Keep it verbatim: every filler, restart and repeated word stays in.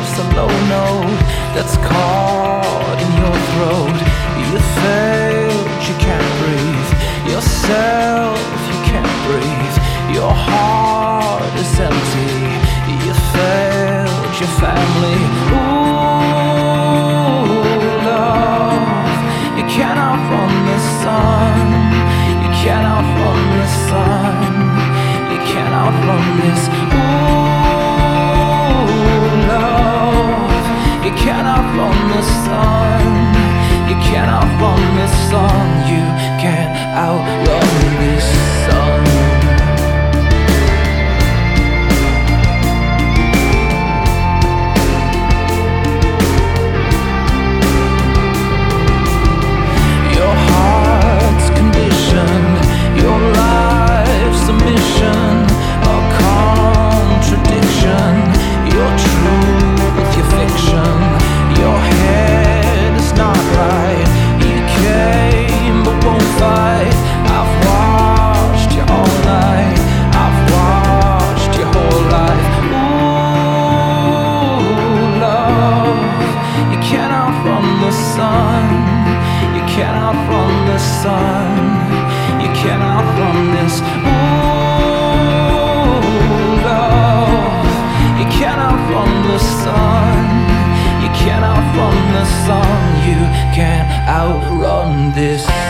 life's a low note that's caught in your throat. You failed, you can't breathe yourself, you can't breathe. Your heart is empty. You failed your family. Ooh, love, you cannot run the sun. You cannot run the sun. You cannot run this. Ooh, love, you cannot run the sun. You cannot run the sun. You can't outrun this sun. You cannot run the sun. You cannot run this. Ooh, love, you cannot run the sun. You cannot run the sun. You can't outrun this.